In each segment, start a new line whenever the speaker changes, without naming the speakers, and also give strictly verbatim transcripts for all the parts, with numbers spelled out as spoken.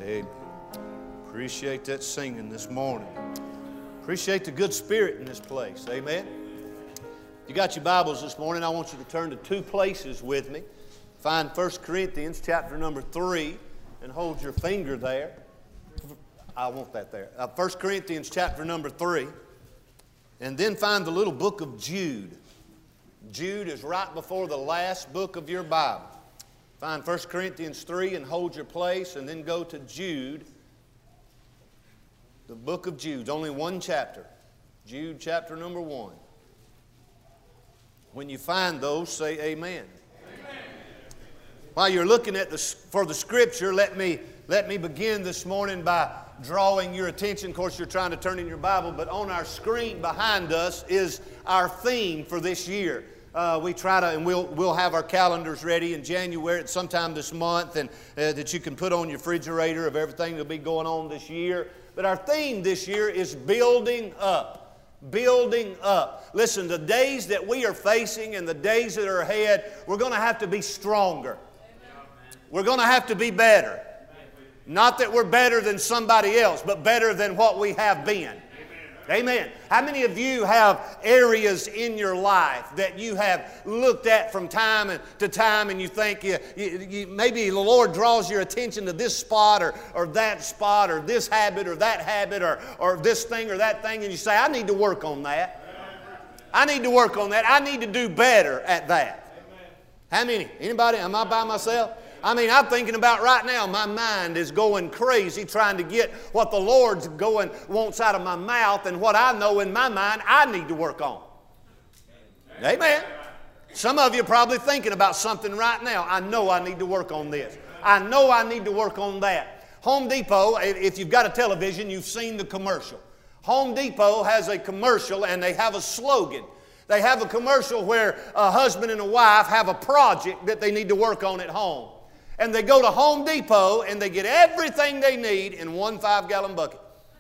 Hey, appreciate that singing this morning. Appreciate the good spirit in this place. Amen. You got your Bibles this morning. I want you to turn to two places with me. Find First Corinthians chapter number three and hold your finger there. I want that there. Uh, First Corinthians chapter number three. And then find the little book of Jude. Jude is right before the last book of your Bible. Find First Corinthians three and hold your place, and then go to Jude. The book of Jude, only one chapter. Jude chapter number one. When you find those, say amen. Amen. While you're looking at the, for the scripture, let me, let me begin this morning by drawing your attention. Of course, you're trying to turn in your Bible, but on our screen behind us is our theme for this year. Uh, we try to, and we'll we'll have our calendars ready in January, sometime this month, and uh, that you can put on your refrigerator of everything that'll be going on this year. But our theme this year is building up. Building up. Listen, the days that we are facing and the days that are ahead, we're going to have to be stronger. We're going to have to be better. Not that we're better than somebody else, but better than what we have been. Amen. How many of you have areas in your life that you have looked at from time to time and you think you, you, you, maybe the Lord draws your attention to this spot or, or that spot or this habit or that habit or, or this thing or that thing, and you say, I need to work on that. I need to work on that. I need to do better at that. How many? Anybody? Am I by myself? I mean, I'm thinking about right now, my mind is going crazy trying to get what the Lord's going wants out of my mouth and what I know in my mind I need to work on. Amen. Some of you are probably thinking about something right now. I know I need to work on this. I know I need to work on that. Home Depot, if you've got a television, you've seen the commercial. Home Depot has a commercial and they have a slogan. They have a commercial where a husband and a wife have a project that they need to work on at home. And they go to Home Depot and they get everything they need in one five-gallon bucket.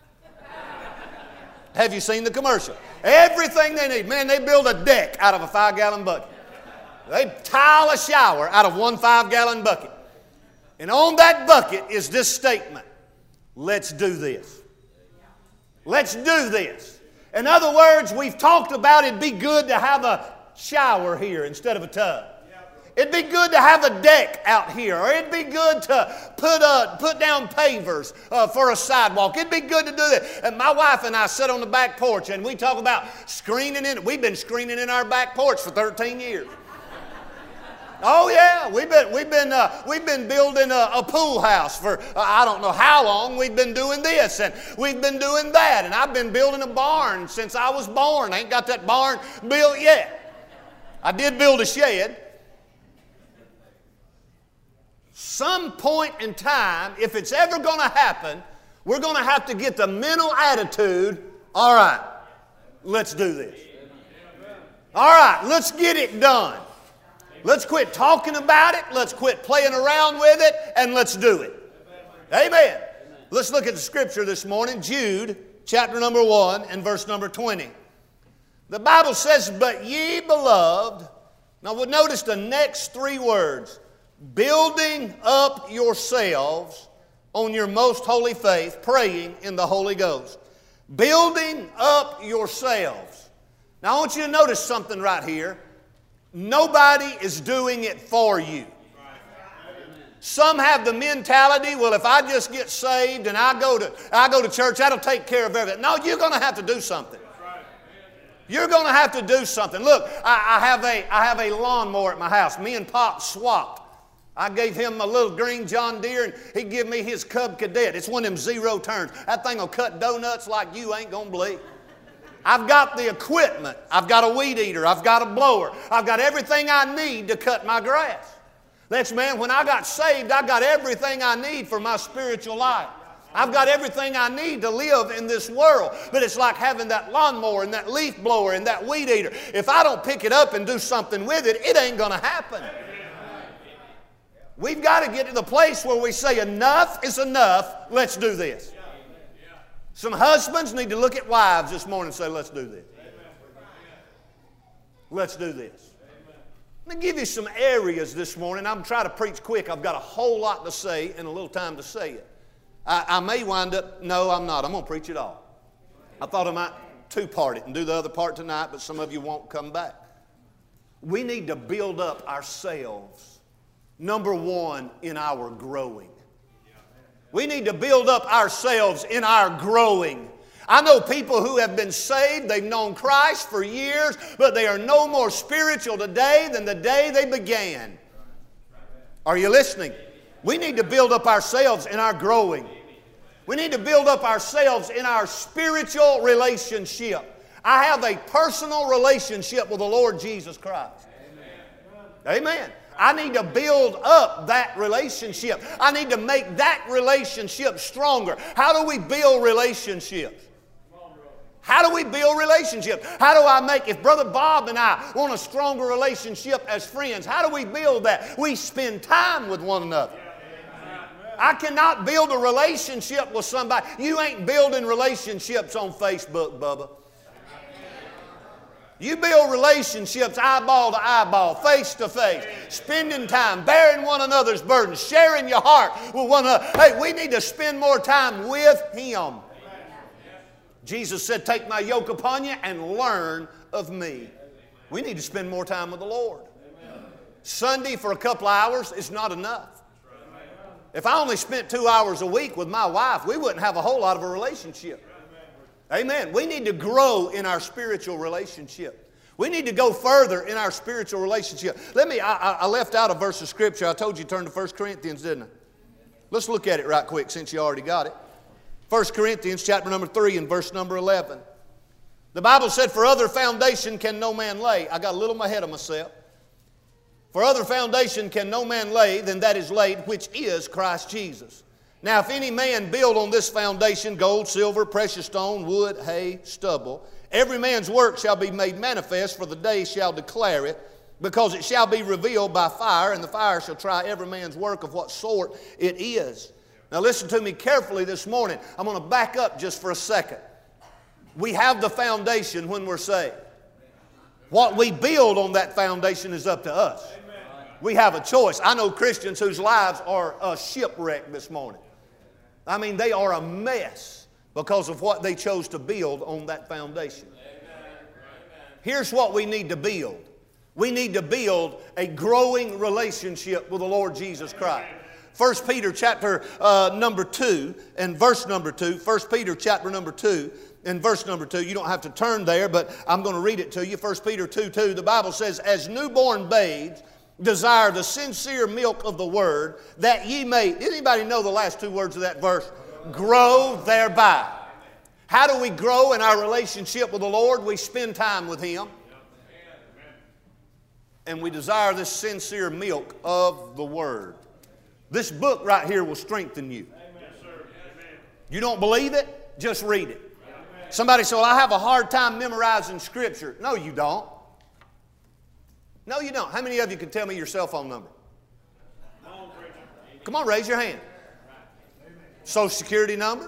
Have you seen the commercial? Everything they need. Man, they build a deck out of a five-gallon bucket. They tile a shower out of one five-gallon bucket. And on that bucket is this statement: let's do this. Let's do this. In other words, we've talked about it'd be good to have a shower here instead of a tub. It'd be good to have a deck out here, or it'd be good to put uh, put down pavers uh, for a sidewalk. It'd be good to do that. And my wife and I sit on the back porch and we talk about screening in. We've been screening in our back porch for thirteen years. Oh yeah, we've been we've been uh, we've been building a, a pool house for uh, I don't know how long. We've been doing this and we've been doing that, and I've been building a barn since I was born. I ain't got that barn built yet. I did build a shed. Some point in time, if it's ever going to happen, we're going to have to get the mental attitude, all right, let's do this. All right, let's get it done. Let's quit talking about it, let's quit playing around with it, and let's do it. Amen. Let's look at the scripture this morning, Jude, chapter number one and verse number twenty. The Bible says, but ye beloved, now we'll notice the next three words, building up yourselves on your most holy faith, praying in the Holy Ghost. Building up yourselves. Now I want you to notice something right here. Nobody is doing it for you. Some have the mentality, well, if I just get saved and I go to I go to church, that'll take care of everything. No, you're going to have to do something. You're going to have to do something. Look, I, I have a I have a lawnmower at my house. Me and Pop swapped. I gave him a little green John Deere, and he gave me his Cub Cadet. It's one of them zero turns. That thing will cut donuts like you ain't going to believe. I've got the equipment. I've got a weed eater. I've got a blower. I've got everything I need to cut my grass. That's, man, when I got saved, I got everything I need for my spiritual life. I've got everything I need to live in this world. But it's like having that lawnmower and that leaf blower and that weed eater. If I don't pick it up and do something with it, it ain't going to happen. We've got to get to the place where we say enough is enough, let's do this. Some husbands need to look at wives this morning and say, let's do this. Let's do this. Let me give you some areas this morning. I'm trying to preach quick. I've got a whole lot to say and a little time to say it. I, I may wind up, no, I'm not. I'm going to preach it all. I thought I might two-part it and do the other part tonight, but some of you won't come back. We need to build up ourselves, number one, in our growing. We need to build up ourselves in our growing. I know people who have been saved, they've known Christ for years, but they are no more spiritual today than the day they began. Are you listening? We need to build up ourselves in our growing. We need to build up ourselves in our spiritual relationship. I have a personal relationship with the Lord Jesus Christ. Amen. Amen. I need to build up that relationship. I need to make that relationship stronger. How do we build relationships? How do we build relationships? How do I make, if Brother Bob and I want a stronger relationship as friends, how do we build that? We spend time with one another. I cannot build a relationship with somebody. You ain't building relationships on Facebook, Bubba. You build relationships eyeball to eyeball, face to face, spending time, bearing one another's burdens, sharing your heart with one another. Hey, we need to spend more time with Him. Jesus said, take my yoke upon you and learn of me. We need to spend more time with the Lord. Sunday for a couple of hours is not enough. If I only spent two hours a week with my wife, we wouldn't have a whole lot of a relationship. Amen. We need to grow in our spiritual relationship. We need to go further in our spiritual relationship. Let me, I, I left out a verse of Scripture. I told you to turn to First Corinthians, didn't I? Let's look at it right quick since you already got it. First Corinthians chapter number three and verse number eleven. The Bible said, for other foundation can no man lay. I got a little ahead of myself. For other foundation can no man lay than that is laid, which is Christ Jesus. Now, if any man build on this foundation gold, silver, precious stone, wood, hay, stubble, every man's work shall be made manifest, for the day shall declare it, because it shall be revealed by fire, and the fire shall try every man's work of what sort it is. Now, listen to me carefully this morning. I'm going to back up just for a second. We have the foundation when we're saved. What we build on that foundation is up to us. We have a choice. I know Christians whose lives are a shipwreck this morning. I mean, they are a mess because of what they chose to build on that foundation. Here's what we need to build. We need to build a growing relationship with the Lord Jesus Christ. First Peter chapter uh, number two and verse number two. First Peter chapter number two and verse number two. You don't have to turn there, but I'm going to read it to you. First Peter two two. The Bible says, as newborn babes, desire the sincere milk of the word, that ye may, anybody know the last two words of that verse? Grow thereby. How do we grow in our relationship with the Lord? We spend time with Him. And we desire this sincere milk of the word. This book right here will strengthen you. You don't believe it? Just read it. Somebody said, well, I have a hard time memorizing Scripture. No, you don't. No, you don't. How many of you can tell me your cell phone number? Come on, raise your hand. Social Security number?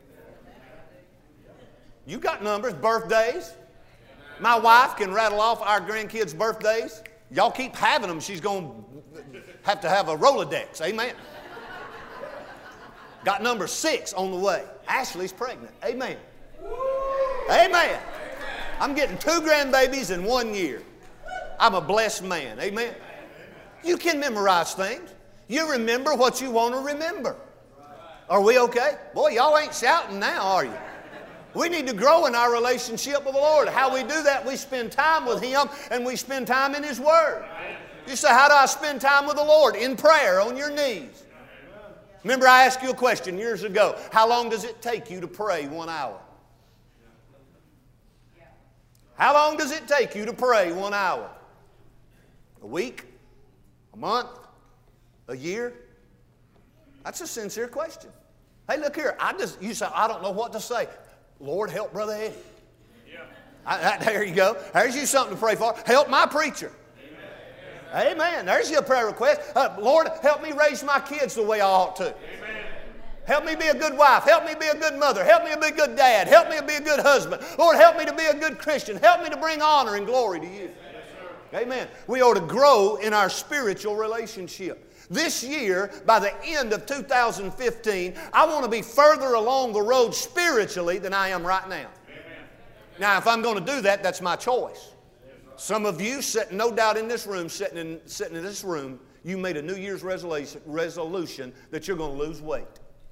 You got numbers, birthdays. My wife can rattle off our grandkids' birthdays. Y'all keep having them. She's going to have to have a Rolodex. Amen. Got number six on the way. Ashley's pregnant. Amen. Amen. I'm getting two grandbabies in one year. I'm a blessed man. Amen. You can memorize things. You remember what you want to remember. Are we okay? Boy, y'all ain't shouting now, are you? We need to grow in our relationship with the Lord. How we do that, we spend time with Him and we spend time in His Word. You say, how do I spend time with the Lord? In prayer, on your knees. Remember, I asked you a question years ago. How long does it take you to pray one hour? How long does it take you to pray one hour? A week? A month? A year? That's a sincere question. Hey, look here. I just, you say, I don't know what to say. Lord, help Brother Eddie. Yeah. I, I, there you go. There's you something to pray for. Help my preacher. Amen. Amen. There's your prayer request. Uh, Lord, help me raise my kids the way I ought to. Amen. Help me be a good wife. Help me be a good mother. Help me to be a good dad. Help me to be a good husband. Lord, help me to be a good Christian. Help me to bring honor and glory to you. Yes, amen. We ought to grow in our spiritual relationship. This year, by the end of two thousand fifteen, I want to be further along the road spiritually than I am right now. Amen. Now, if I'm going to do that, that's my choice. Some of you, sitting no doubt in this room, sitting in, sitting in this room, you made a New Year's resolution, resolution that you're going to lose weight.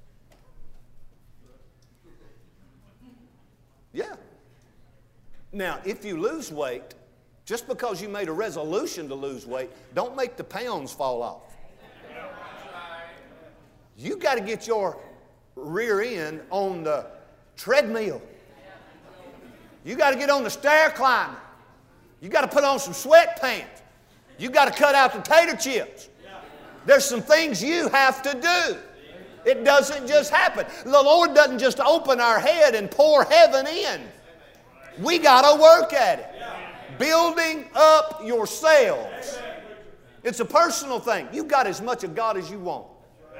Yeah. Now, if you lose weight, just because you made a resolution to lose weight, don't make the pounds fall off. You got to get your rear end on the treadmill. You got to get on the stair climber. You got to put on some sweatpants. You got to cut out the tater chips. There's some things you have to do. It doesn't just happen. The Lord doesn't just open our head and pour heaven in. We got to work at it. Building up yourselves. It's a personal thing. You've got as much of God as you want.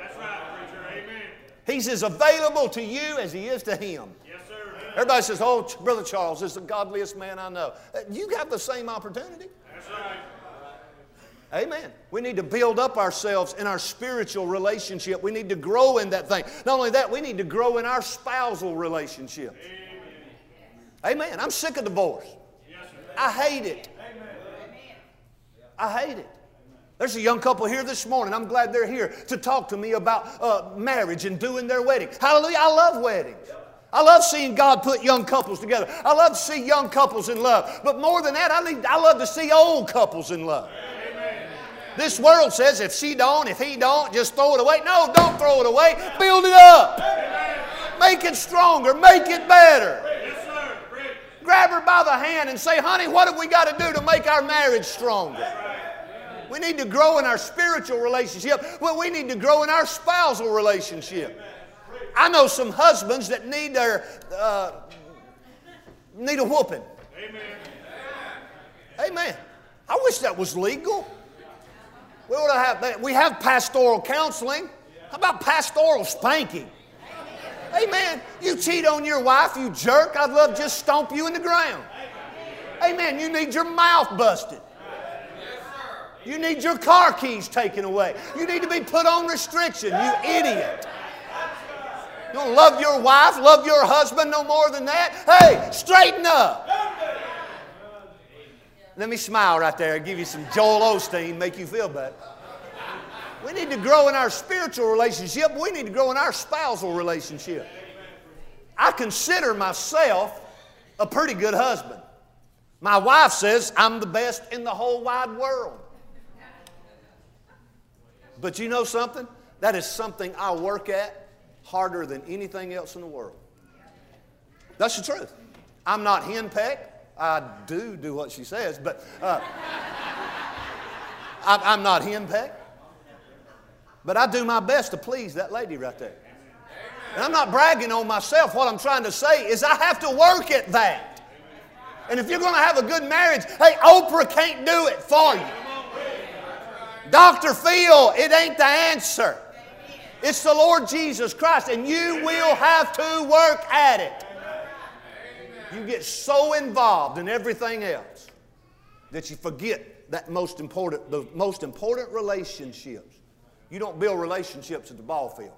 He's as available to you as He is to him. Yes, sir. Everybody says, oh, Brother Charles is the godliest man I know. You have the same opportunity. That's right. Amen. We need to build up ourselves in our spiritual relationship. We need to grow in that thing. Not only that, we need to grow in our spousal relationship. Amen. Amen. I'm sick of divorce. Yes, I hate it. Amen. I hate it. There's a young couple here this morning. I'm glad they're here to talk to me about uh, marriage and doing their wedding. Hallelujah. I love weddings. I love seeing God put young couples together. I love to see young couples in love. But more than that, I, need, I love to see old couples in love. Amen. This world says if she don't, if he don't, just throw it away. No, don't throw it away. Build it up. Make it stronger. Make it better. Grab her by the hand and say, honey, what have we got to do to make our marriage stronger? We need to grow in our spiritual relationship. Well, we need to grow in our spousal relationship. I know some husbands that need their uh, need a whooping. Amen. Amen. I wish that was legal. We ought to have that. We have pastoral counseling. How about pastoral spanking? Amen. You cheat on your wife, you jerk. I'd love to just stomp you in the ground. Amen. You need your mouth busted. You need your car keys taken away. You need to be put on restriction, you idiot. You don't love your wife, love your husband no more than that? Hey, straighten up. Let me smile right there and give you some Joel Osteen, make you feel better. We need to grow in our spiritual relationship. We need to grow in our spousal relationship. I consider myself a pretty good husband. My wife says I'm the best in the whole wide world. But you know something? That is something I work at harder than anything else in the world. That's the truth. I'm not henpecked. I do do what she says, but uh, I, I'm not henpecked. But I do my best to please that lady right there. And I'm not bragging on myself. What I'm trying to say is I have to work at that. And if you're going to have a good marriage, hey, Oprah can't do it for you. Doctor Phil, it ain't the answer. It's the Lord Jesus Christ, and you will have to work at it. You get so involved in everything else that you forget that most important, the most important relationships. You don't build relationships at the ball field.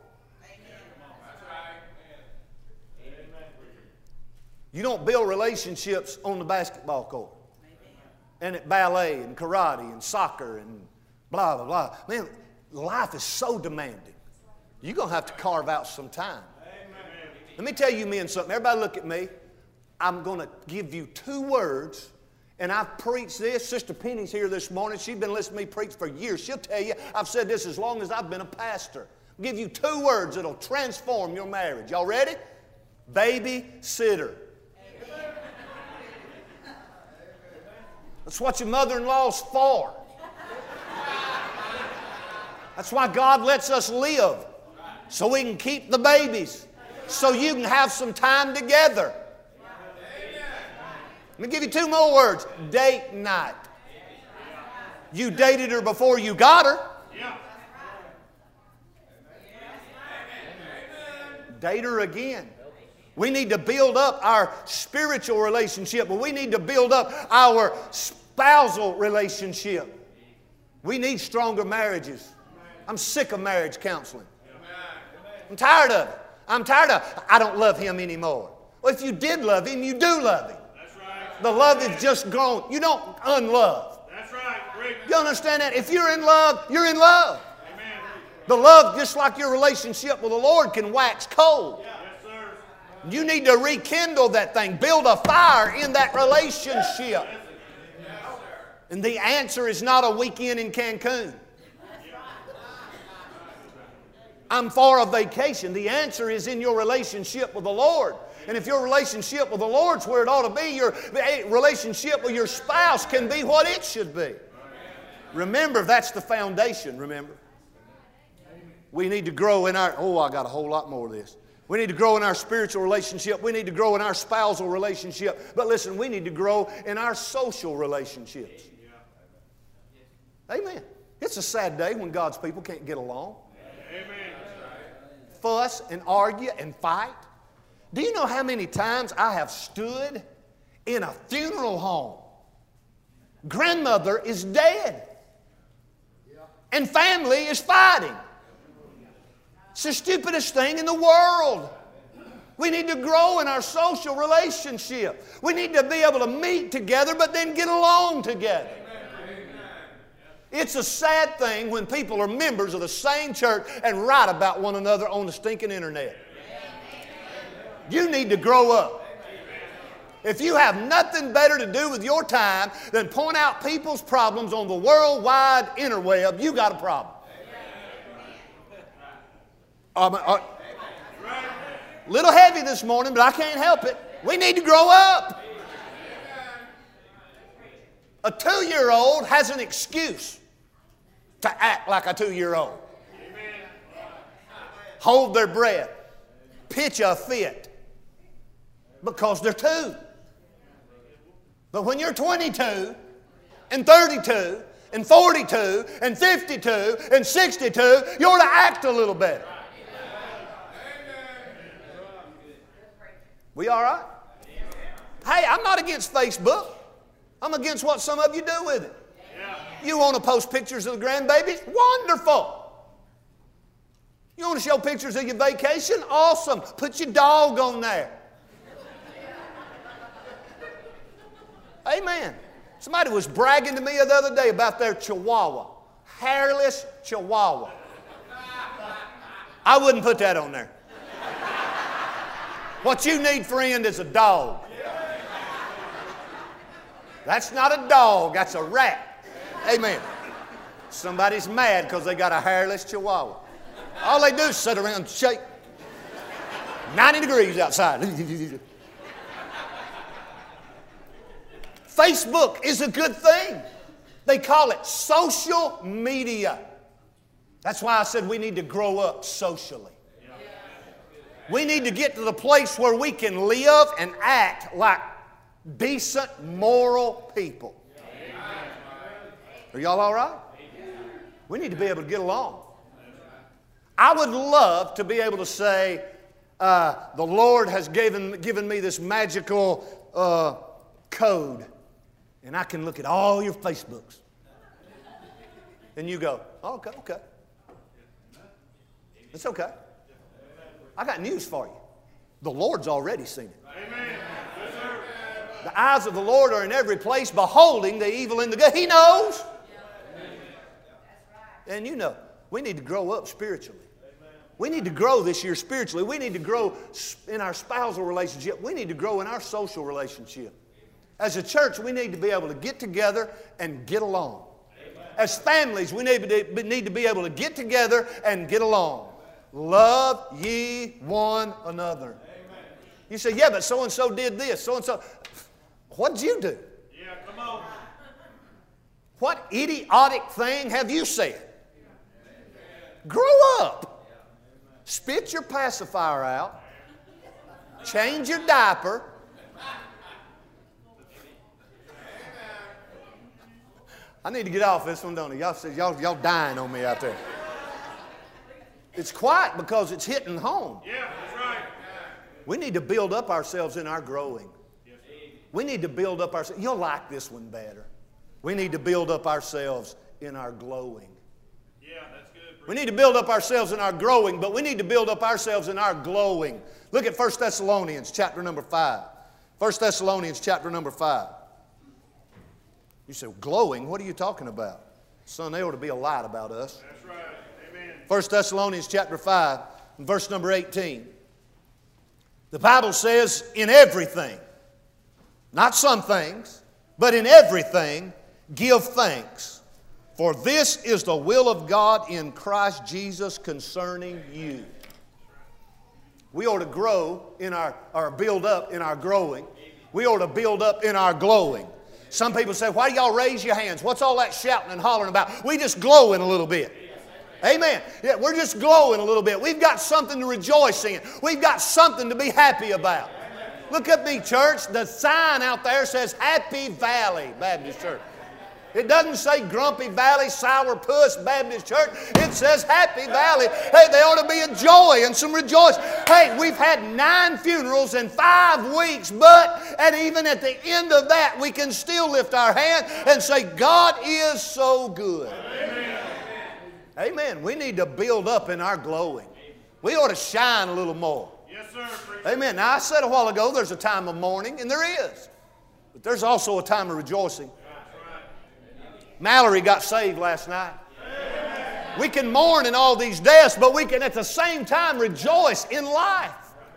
You don't build relationships on the basketball court and at ballet and karate and soccer and blah, blah, blah. Man, life is so demanding. You're going to have to carve out some time. Let me tell you men something. Everybody look at me. I'm going to give you two words, and I've preached this. Sister Penny's here this morning. She's been listening to me preach for years. She'll tell you I've said this as long as I've been a pastor. I'll give you two words that'll transform your marriage. Y'all ready? Babysitter. That's what your mother-in-law's for. That's why God lets us live, so we can keep the babies, so you can have some time together. Let me give you two more words. Date night. You dated her before you got her. Date her again. We need to build up our spiritual relationship, but we need to build up our spousal relationship. We need stronger marriages. I'm sick of marriage counseling. I'm tired of it. I'm tired of I don't love him anymore. Well, if you did love him, you do love him.
That's right.
The love is just grown. You don't unlove.
That's right. Great.
You understand that? If you're in love, you're in love.
Amen.
The love, just like your relationship with the Lord, can wax cold.
Yes, sir.
You need to rekindle that thing. Build a fire in that relationship. And the answer is not a weekend in Cancun. I'm for a vacation. The answer is in your relationship with the Lord. And if your relationship with the Lord's where it ought to be, your relationship with your spouse can be what it should be. Remember, that's the foundation, remember. We need to grow in our, oh, I got a whole lot more of this. We need to grow in our spiritual relationship. We need to grow in our spousal relationship. But listen, we need to grow in our social relationships. Amen. It's a sad day when God's people can't get along.
Amen.
Fuss and argue and fight. Do you know how many times I have stood in a funeral home? Grandmother is dead. And family is fighting. It's the stupidest thing in the world. We need to grow in our social relationship. We need to be able to meet together but then get along together. It's a sad thing when people are members of the same church and write about one another on the stinking internet. You need to grow up. If you have nothing better to do with your time than point out people's problems on the worldwide interweb, you got a problem. Um, uh, little heavy this morning, but I can't help it. We need to grow up. A two-year-old has an excuse to act like a two-year-old. Hold their breath. Pitch a fit. Because they're two. But when you're twenty-two and thirty-two and forty-two and fifty-two and sixty-two, you ought to act a little better. We all right? Hey, I'm not against Facebook. I'm against what some of you do with it. You want to post pictures of the grandbabies? Wonderful. You want to show pictures of your vacation? Awesome. Put your dog on there. Amen. Somebody was bragging to me the other day about their chihuahua. Hairless chihuahua. I wouldn't put that on there. What you need, friend, is a dog. That's not a dog, that's a rat. Amen. Somebody's mad because they got a hairless chihuahua. All they do is sit around and shake. ninety degrees outside. Facebook is a good thing. They call it social media. That's why I said we need to grow up socially. We need to get to the place where we can live and act like decent, moral people. Are y'all all right? We need to be able to get along. I would love to be able to say, uh, the Lord has given, given me this magical uh, code, and I can look at all your Facebooks. And you go, oh, okay, okay. It's okay. I got news for you. The Lord's already seen it.
Amen. Yes, sir.
The eyes of the Lord are in every place, beholding the evil and the good. He knows. And you know, we need to grow up spiritually. We need to grow this year spiritually. We need to grow in our spousal relationship. We need to grow in our social relationship. As a church, we need to be able to get together and get along. As families, we need to, need to be able to get together and get along. Love ye one another. You say, yeah, but so-and-so did this, so-and-so. What did you do?
Yeah, come on.
What idiotic thing have you said? Grow up. Spit your pacifier out. Change your diaper. I need to get off this one, don't I? Y'all, y'all, y'all dying on me out there. It's quiet because it's hitting home.
Yeah, that's right.
We need to build up ourselves in our growing. We need to build up ourselves. You'll like this one better. We need to build up ourselves in our glowing.
Yeah, that's good.
We need to build up ourselves in our growing, but we need to build up ourselves in our glowing. Look at First Thessalonians chapter number five. First Thessalonians chapter number five. You say, glowing? What are you talking about? Son, they ought to be a light about us.
That's right. Amen.
First Thessalonians chapter five, and verse number eighteen. The Bible says, in everything, not some things, but in everything, give thanks. For this is the will of God in Christ Jesus concerning you. We ought to grow in our, or build up in our growing. We ought to build up in our glowing. Some people say, why do y'all raise your hands? What's all that shouting and hollering about? We just glowing a little bit. Amen. Yeah, we're just glowing a little bit. We've got something to rejoice in. We've got something to be happy about. Look at me, church. The sign out there says Happy Valley Baptist Church. It doesn't say Grumpy Valley, Sourpuss Baptist Church. It says Happy Valley. Hey, there ought to be a joy and some rejoicing. Hey, we've had nine funerals in five weeks, but and even at the end of that, we can still lift our hand and say, God is so good. Amen. Amen. We need to build up in our glowing. We ought to shine a little more.
Yes, sir.
Amen. Now, I said a while ago there's a time of mourning, and there is. But there's also a time of rejoicing. Mallory got saved last night. We can mourn in all these deaths, but we can at the same time rejoice in life.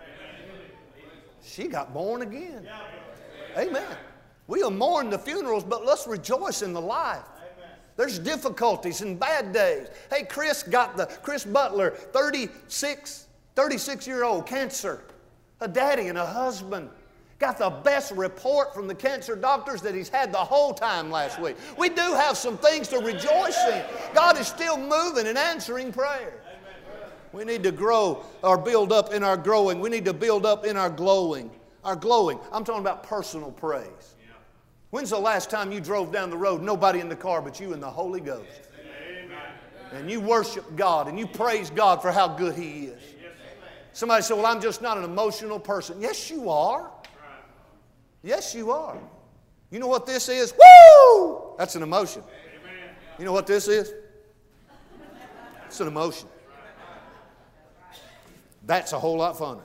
She got born again. Amen. We'll mourn the funerals, but let's rejoice in the life. There's difficulties and bad days. Hey, Chris got the, Chris Butler, thirty-six, thirty-six-year-old cancer. A daddy and a husband. Got the best report from the cancer doctors that he's had the whole time last week. We do have some things to rejoice in. God is still moving and answering prayer. We need to grow or build up in our growing. We need to build up in our glowing. Our glowing. I'm talking about personal praise. When's the last time you drove down the road, nobody in the car but you and the Holy Ghost? And you worship God and you praise God for how good He is. Somebody said, well, I'm just not an emotional person. Yes, you are. Yes, you are. You know what this is? Woo! That's an emotion. You know what this is? It's an emotion. That's a whole lot funner.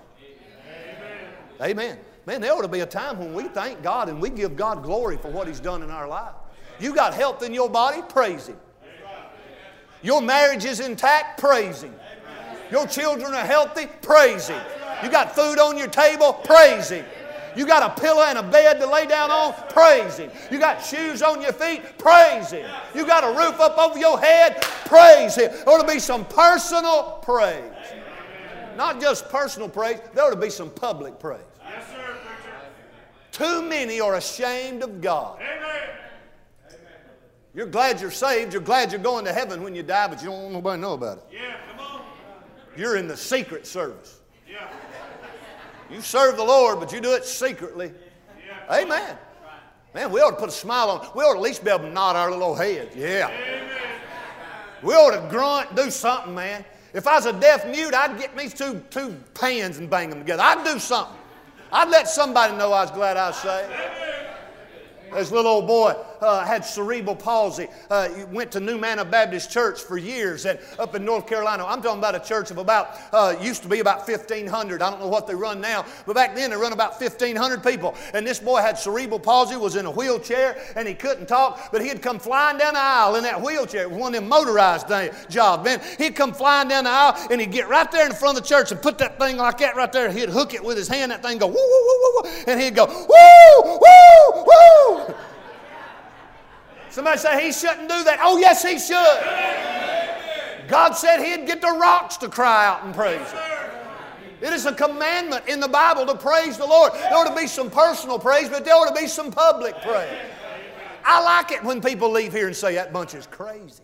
Amen. Man, there ought to be a time when we thank God and we give God glory for what He's done in our life. You got health in your body? Praise Him. Your marriage is intact? Praise Him. Your children are healthy? Praise Him. You got food on your table? Praise Him. You got a pillow and a bed to lay down on? Praise Him. You got shoes on your feet? Praise Him. You got a roof up over your head? Praise Him. There ought to be some personal praise. Not just personal praise, there ought to be some public praise.
Yes, sir, preacher.
Too many are ashamed of God.
Amen.
You're glad you're saved. You're glad you're going to heaven when you die, but you don't want nobody to know about it.
Yeah, come on.
You're in the secret service.
Yeah.
You serve the Lord, but you do it secretly.
Yeah.
Amen. Man, we ought to put a smile on. We ought to at least be able to nod our little heads. Yeah.
Amen.
We ought to grunt, do something, man. If I was a deaf mute, I'd get me two, two pans and bang them together. I'd do something. I'd let somebody know I was glad I was saved. This little old boy uh, had cerebral palsy. Uh, he went to New Manna Baptist Church for years and up in North Carolina. I'm talking about a church of about, uh, used to be about fifteen hundred. I don't know what they run now, but back then they run about fifteen hundred people. And this boy had cerebral palsy, was in a wheelchair, and he couldn't talk, but he'd come flying down the aisle in that wheelchair. It was one of them motorized jobs, man. He'd come flying down the aisle, and he'd get right there in front of the church and put that thing like that right there. He'd hook it with his hand, that thing go, woo, woo, woo, woo, and he'd go, woo, woo, woo. Somebody say he shouldn't do that. Oh, yes, he should. God said He'd get the rocks to cry out and praise Him. It is a commandment in the Bible to praise the Lord. There ought to be some personal praise, but there ought to be some public praise. I like it when people leave here and say that bunch is crazy.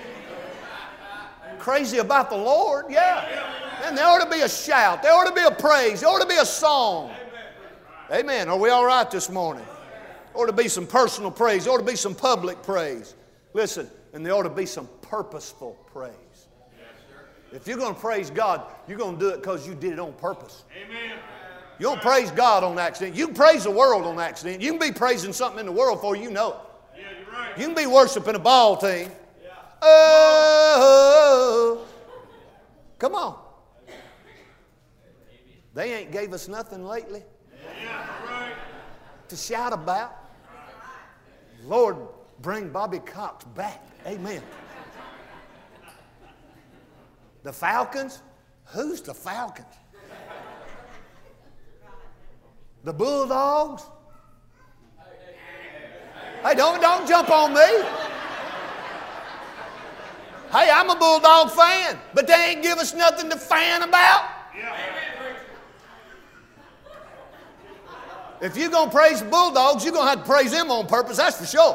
Crazy about the Lord, yeah. And there ought to be a shout. There ought to be a praise. There ought to be a song. Amen. Are we all right this morning? There ought to be some personal praise. There ought to be some public praise. Listen, and there ought to be some purposeful praise. If you're going to praise God, you're going to do it because you did it on purpose.
Amen.
You don't praise God on accident. You can praise the world on accident. You can be praising something in the world before you know it.
Yeah, you're right.
You can be worshiping a ball team. Oh, Come on. They ain't gave us nothing lately
Yeah, right.
to shout about. Lord, bring Bobby Cox back. Amen. The Falcons? Who's the Falcons? The Bulldogs? Hey, don't, don't jump on me. Hey, I'm a Bulldog fan, but they ain't give us nothing to fan about.
Yeah.
If you're going to praise the Bulldogs, you're going to have to praise them on purpose, that's for sure.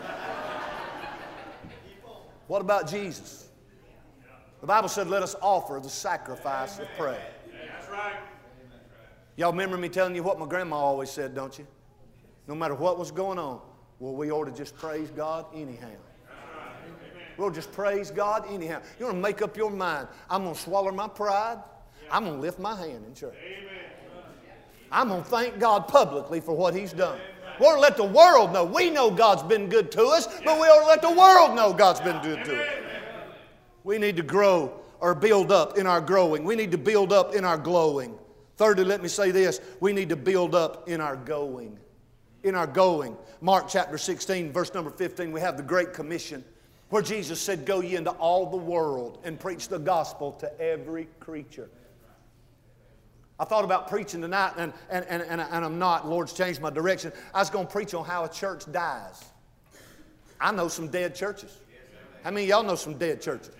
What about Jesus? The Bible said, let us offer the sacrifice of praise.
That's right.
Y'all remember me telling you what my grandma always said, don't you? No matter what was going on, well, we ought to just praise God anyhow. We'll just praise God anyhow. You want to make up your mind, I'm going to swallow my pride. I'm going to lift my hand in church. I'm going to thank God publicly for what He's done. We ought to let the world know. We know God's been good to us, but we ought to let the world know God's been good to us. We need to grow or build up in our growing. We need to build up in our glowing. Thirdly, let me say this. We need to build up in our going. In our going. Mark chapter sixteen, verse number fifteen, we have the Great Commission where Jesus said, go ye into all the world and preach the gospel to every creature. I thought about preaching tonight, and, and, and, and, and I'm not. The Lord's changed my direction. I was going to preach on how a church dies. I know some dead churches. How many of y'all know some dead churches?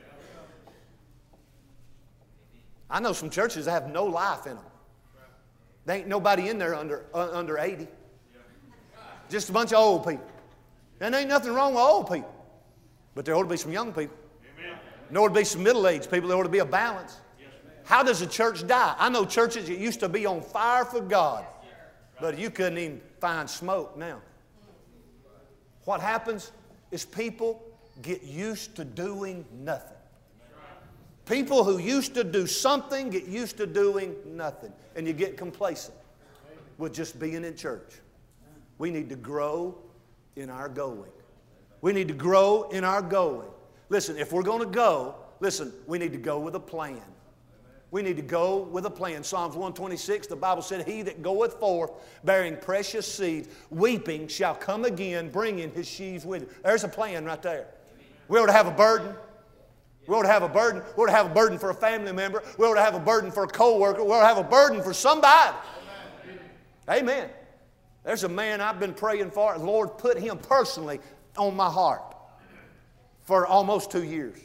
I know some churches that have no life in them. There ain't nobody in there under, uh, under eighty. Just a bunch of old people. And there ain't nothing wrong with old people. But there ought to be some young people. There ought to be some middle-aged people. There ought to be a balance. How does a church die? I know churches that used to be on fire for God, but you couldn't even find smoke now. What happens is people get used to doing nothing. People who used to do something get used to doing nothing, and you get complacent with just being in church. We need to grow in our going. We need to grow in our going. Listen, if we're going to go, listen, we need to go with a plan. We need to go with a plan. Psalms one twenty-six, the Bible said, he that goeth forth bearing precious seeds, weeping shall come again, bringing his sheaves with him. There's a plan right there. We ought to have a burden. We ought to have a burden. We ought to have a burden for a family member. We ought to have a burden for a co-worker. We ought to have a burden for somebody. Amen. Amen. There's a man I've been praying for. The Lord put him personally on my heart for almost two years.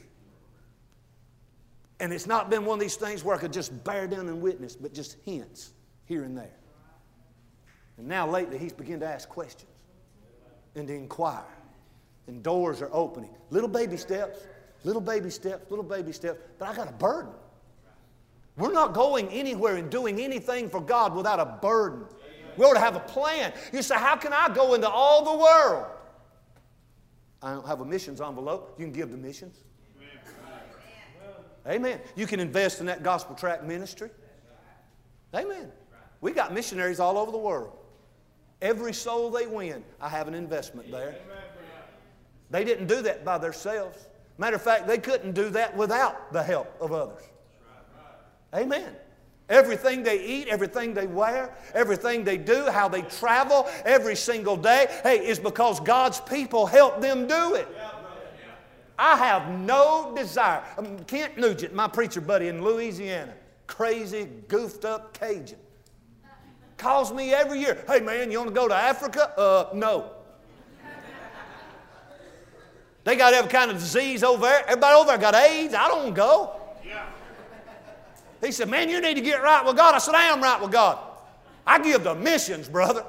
And it's not been one of these things where I could just bear down and witness, but just hints here and there. And now lately he's begun to ask questions and to inquire. And doors are opening. Little baby steps, little baby steps, little baby steps. But I got a burden. We're not going anywhere and doing anything for God without a burden. We ought to have a plan. You say, how can I go into all the world? I don't have a missions envelope. You can give to missions. Amen. You can invest in that gospel tract ministry. Amen. We got missionaries all over the world. Every soul they win, I have an investment there. They didn't do that by themselves. Matter of fact, they couldn't do that without the help of others. Amen. Everything they eat, everything they wear, everything they do, how they travel every single day, hey, is because God's people help them do it. I have no desire. Um, Kent Nugent, my preacher buddy in Louisiana, crazy, goofed up Cajun, calls me every year. Hey man, you want to go to Africa? Uh, no. They got every kind of disease over there. Everybody over there got AIDS. I don't want to go.
Yeah.
He said, man, you need to get right with God. I said, I am right with God. I give to missions, brother.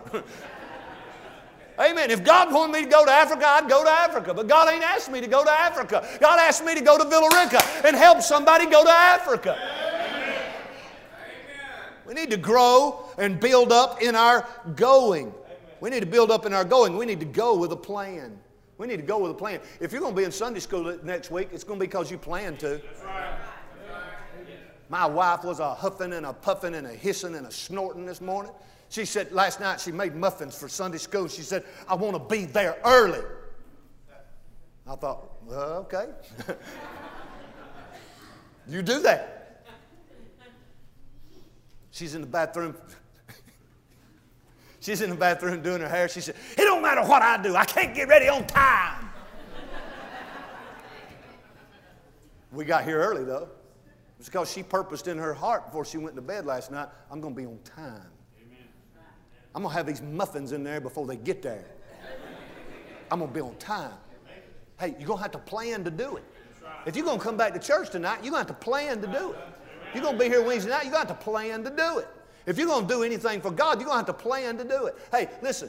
Amen. If God wanted me to go to Africa, I'd go to Africa. But God ain't asked me to go to Africa. God asked me to go to Villa Rica and help somebody go to Africa. Amen. We need to grow and build up in our going. We need to build up in our going. We need to go with a plan. We need to go with a plan. If you're going to be in Sunday school next week, it's going to be because you plan to.
That's right.
My wife was a huffing and a puffing and a hissing and a snorting this morning. She said last night she made muffins for Sunday school. She said, I want to be there early. I thought, well, okay. You do that. She's in the bathroom. She's in the bathroom doing her hair. She said, it don't matter what I do. I can't get ready on time. We got here early, though. It's because she purposed in her heart before she went to bed last night, I'm going to be on time. Amen. I'm going to have these muffins in there before they get there. I'm going to be on time. Hey, you're going to have to plan to do it. If you're going to come back to church tonight, you're going to have to plan to do it. If you're going to be here Wednesday night, you're going to have to plan to do it. If you're going to do anything for God, you're going to have to plan to do it. Hey, listen.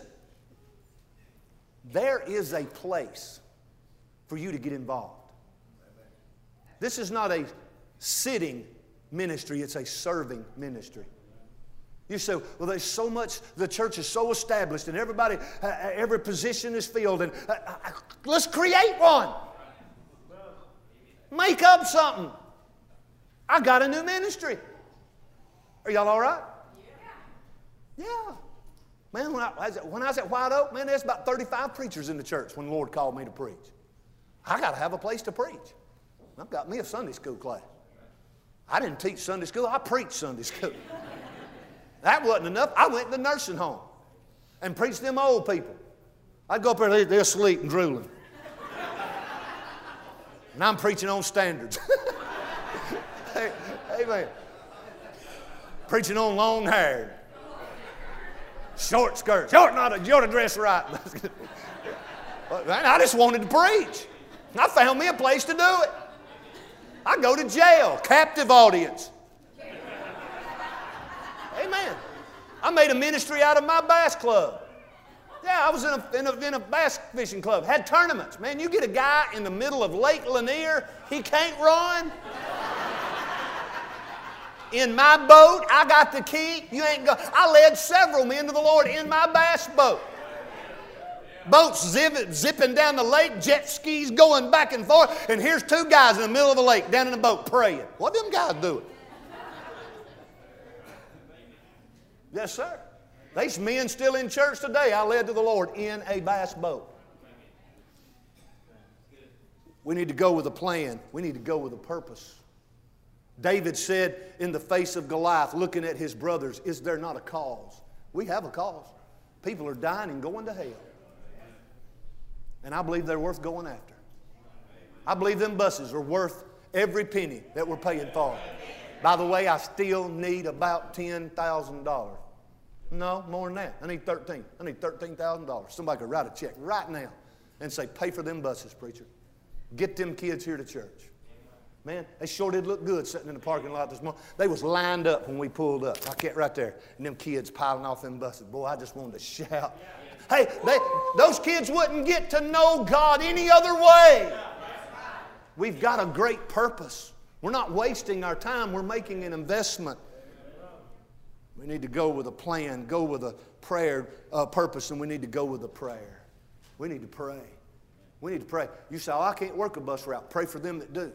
There is a place for you to get involved. This is not a sitting ministry, it's a serving ministry. You say, well, there's so much, the church is so established and everybody, uh, every position is filled. And uh, uh, let's create one. Make up something. I got a new ministry. Are y'all all right? Yeah. Yeah. Man, when I, when I was at White Oak, man, there's about thirty-five preachers in the church when the Lord called me to preach. I got to have a place to preach. I've got me a Sunday school class. I didn't teach Sunday school. I preached Sunday school. That wasn't enough. I went to the nursing home and preached them old people. I'd go up there, they're asleep and drooling. And I'm preaching on standards. Hey, amen. Preaching on long hair. Short skirts. You ought, not, you ought to dress right. I just wanted to preach. I found me a place to do it. I go to jail, captive audience. Amen. I made a ministry out of my bass club. Yeah, I was in a, in a, in a bass fishing club. Had tournaments. Man, you get a guy in the middle of Lake Lanier, he can't run. In my boat, I got the key. You ain't go. I led several men to the Lord in my bass boat. Boats zip, zipping down the lake, jet skis going back and forth, and here's two guys in the middle of the lake down in the boat praying. What them guys doing? Yes, sir. There's men still in church today I led to the Lord in a bass boat. We need to go with a plan. We need to go with a purpose. David said in the face of Goliath, looking at his brothers, is there not a cause? We have a cause. People are dying and going to hell. And I believe they're worth going after. I believe them buses are worth every penny that we're paying for. By the way, I still need about ten thousand dollars. No, more than that. I need thirteen. I need thirteen thousand dollars. Somebody could write a check right now and say, pay for them buses, preacher. Get them kids here to church. Man, they sure did look good sitting in the parking lot this morning. They was lined up when we pulled up. I kept right there. And them kids piling off them buses. Boy, I just wanted to shout. Hey, they, those kids wouldn't get to know God any other way. We've got a great purpose. We're not wasting our time. We're making an investment. We need to go with a plan, go with a prayer uh, purpose, and we need to go with a prayer. We need to pray. We need to pray. You say, oh, I can't work a bus route. Pray for them that do.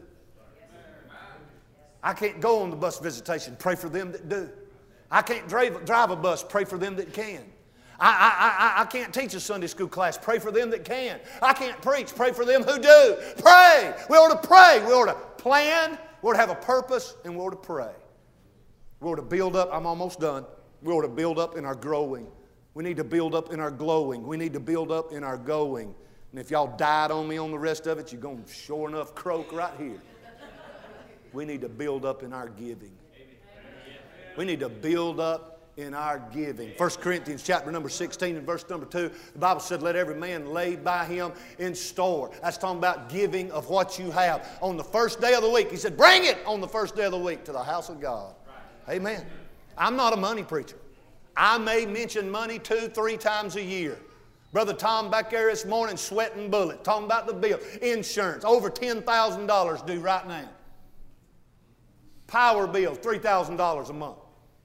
I can't go on the bus visitation. Pray for them that do. I can't drive, drive a bus. Pray for them that can. I, I, I, I can't teach a Sunday school class. Pray for them that can. I can't preach. Pray for them who do. Pray. We ought to pray. We ought to plan. We ought to have a purpose, and we ought to pray. We ought to build up. I'm almost done. We ought to build up in our growing. We need to build up in our glowing. We need to build up in our going. And if y'all died on me on the rest of it, you're going to sure enough croak right here. We need to build up in our giving. We need to build up in our giving. First Corinthians chapter number sixteen and verse number two, the Bible said, let every man lay by him in store. That's talking about giving of what you have. On the first day of the week, he said, bring it on the first day of the week to the house of God. Amen. I'm not a money preacher. I may mention money two, three times a year. Brother Tom back there this morning sweating bullets, talking about the bill. Insurance, over ten thousand dollars due right now. Power bill, three thousand dollars a month.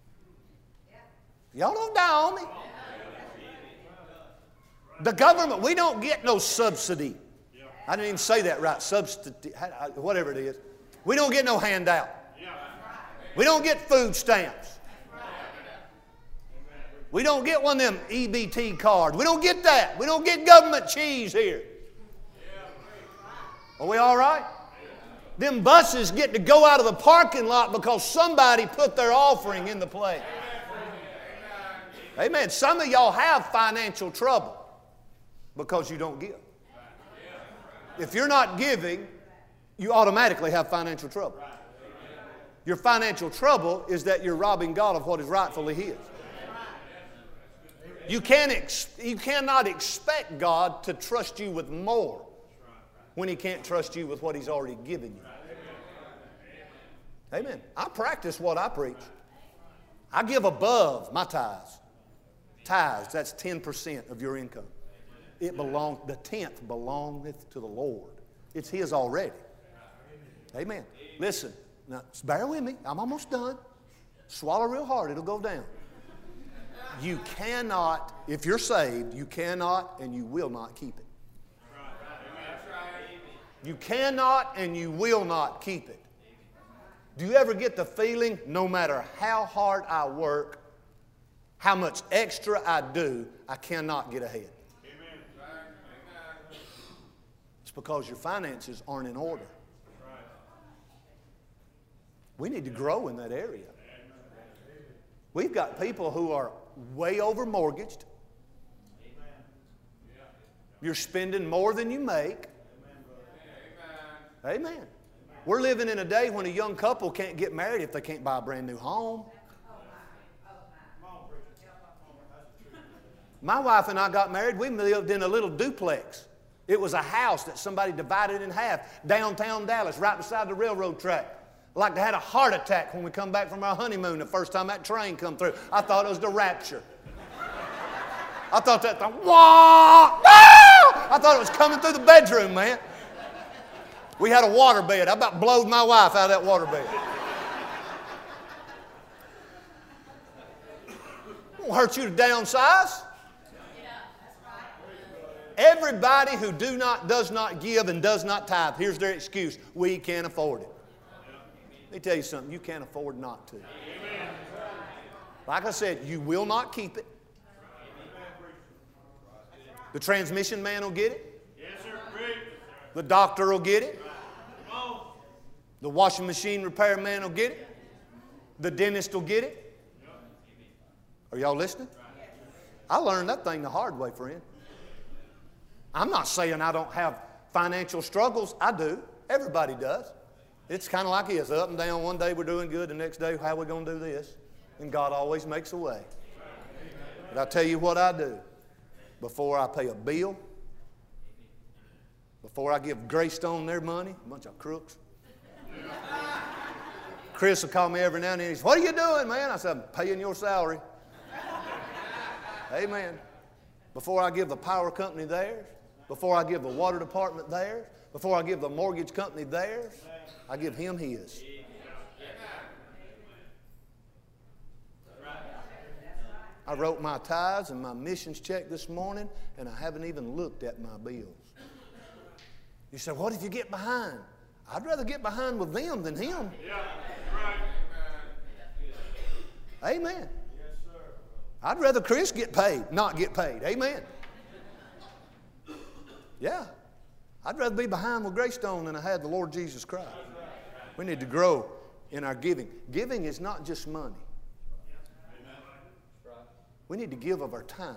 Y'all don't die on me. The government, we don't get no subsidy. I didn't even say that right. Substitute, whatever it is. We don't get no handout. We don't get food stamps. We don't get one of them E B T cards. We don't get that. We don't get government cheese here. Are we all right? Them buses get to go out of the parking lot because somebody put their offering in the plate. Amen. Some of y'all have financial trouble because you don't give. If you're not giving, you automatically have financial trouble. Your financial trouble is that you're robbing God of what is rightfully His. You, can't ex- you cannot expect God to trust you with more when He can't trust you with what He's already given you. Amen. I practice what I preach. I give above my tithes. Tithes, that's ten percent of your income. It belongs, the tenth belongeth to the Lord. It's His already. Amen. Listen, now bear with me. I'm almost done. Swallow real hard. It'll go down. You cannot, if you're saved, you cannot and you will not keep it. You cannot and you will not keep it. Do you ever get the feeling, no matter how hard I work, how much extra I do, I cannot get ahead? It's because your finances aren't in order. We need to grow in that area. We've got people who are way over mortgaged. You're spending more than you make. Amen. We're living in a day when a young couple can't get married if they can't buy a brand new home. My wife and I got married. We lived in a little duplex. It was a house that somebody divided in half, downtown Dallas, right beside the railroad track. Like they had a heart attack when we come back from our honeymoon the first time that train come through. I thought it was the rapture. I thought that thing, wah, ah! I thought it was coming through the bedroom, man. We had a water bed. I about blowed my wife out of that water bed. It won't hurt you to downsize. Everybody who do not, does not give and does not tithe, here's their excuse: we can't afford it. Let me tell you something, you can't afford not to. Like I said, you will not keep it. The transmission man will get it. The doctor will get it. The washing machine repair man will get it. The dentist will get it. Are y'all listening? I learned that thing the hard way, friend. I'm not saying I don't have financial struggles. I do. Everybody does. It's kind of like this, up and down. One day we're doing good, the next day, how are we going to do this? And God always makes a way. But I'll tell you what I do. Before I pay a bill, before I give Greystone their money, a bunch of crooks. Chris will call me every now and then. He says, "What are you doing, man?" I said, "I'm paying your salary." Amen. Before I give the power company theirs, before I give the water department theirs, before I give the mortgage company theirs, I give him his. I wrote my tithes and my missions check this morning, and I haven't even looked at my bills. You say, "What if you get behind?" I'd rather get behind with them than him.
Yeah, right.
Amen. I'd rather Chris get paid, not get paid. Amen. Yeah. I'd rather be behind with Greystone than I had the Lord Jesus Christ. We need to grow in our giving. Giving is not just money. We need to give of our time.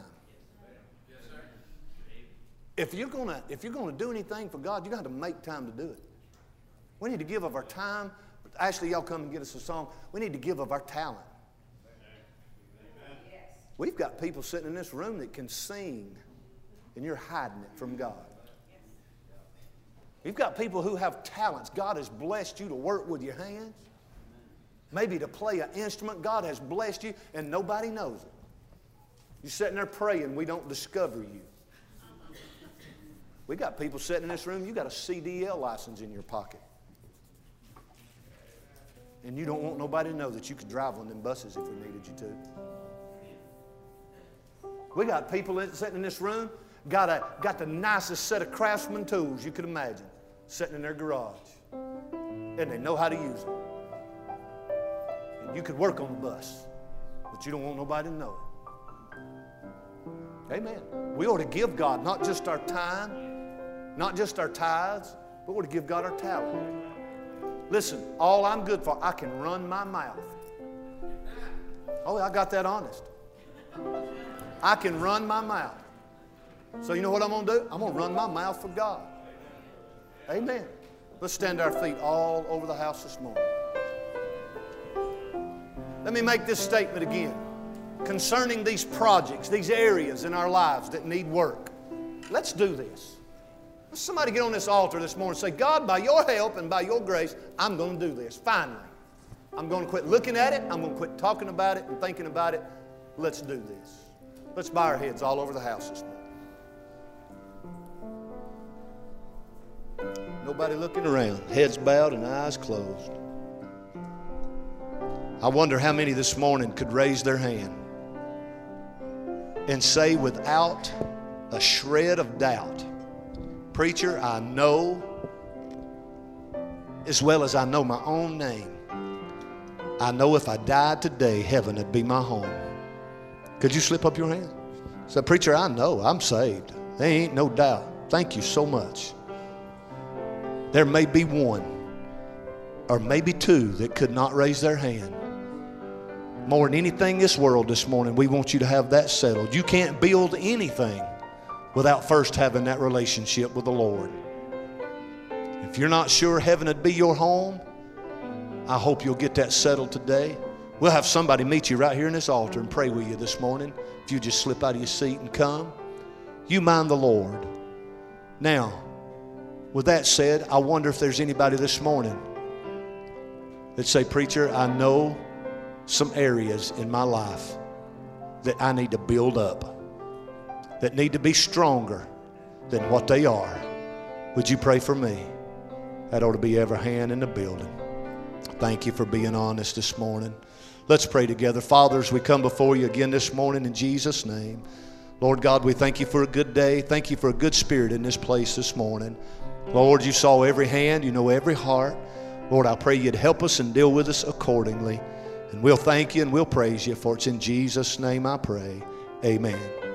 If you're gonna, if you're gonna do anything for God, you got to make time to do it. We need to give of our time. Actually, y'all come and get us a song. We need to give of our talent. We've got people sitting in this room that can sing, and you're hiding it from God. You've got people who have talents. God has blessed you to work with your hands. Maybe to play an instrument. God has blessed you, and nobody knows it. You're sitting there praying, we don't discover you. We got people sitting in this room, you got a C D L license in your pocket. And you don't want nobody to know that you could drive one of them buses if we needed you to. We got people sitting in this room, got, a, got the nicest set of Craftsman tools you could imagine, sitting in their garage. And they know how to use them. And you could work on the bus, but you don't want nobody to know it. Amen. We ought to give God not just our time, not just our tithes, but we ought to give God our talent. Listen, all I'm good for, I can run my mouth. Oh, I got that honest. I can run my mouth. So you know what I'm going to do? I'm going to run my mouth for God. Amen. Let's stand our feet all over the house this morning. Let me make this statement again. Concerning these projects, these areas in our lives that need work. Let's do this. Let's somebody get on this altar this morning and say, God, by your help and by your grace, I'm going to do this. Finally. I'm going to quit looking at it. I'm going to quit talking about it and thinking about it. Let's do this. Let's bow our heads all over the house this morning. Nobody looking around. Heads bowed and eyes closed. I wonder how many this morning could raise their hand and say without a shred of doubt, preacher, I know as well as I know my own name. I know if I died today, heaven would be my home. Could you slip up your hand? Say, preacher, I know I'm saved. There ain't no doubt. Thank you so much. There may be one or maybe two that could not raise their hand. More than anything in this world this morning, we want you to have that settled. You can't build anything without first having that relationship with the Lord. If you're not sure heaven would be your home, I hope you'll get that settled today. We'll have somebody meet you right here in this altar and pray with you this morning. If you just slip out of your seat and come, you mind the Lord. Now, with that said, I wonder if there's anybody this morning that say, preacher, I know some areas in my life that I need to build up, that need to be stronger than what they are. Would you pray for me? That ought to be every hand in the building. Thank you for being honest this morning. Let's pray together. Father, as we come before you again this morning in Jesus' name, Lord God, we thank you for a good day. Thank you for a good spirit in this place this morning. Lord, you saw every hand. You know every heart. Lord, I pray you'd help us and deal with us accordingly. And we'll thank you and we'll praise you, for it's in Jesus' name I pray. Amen.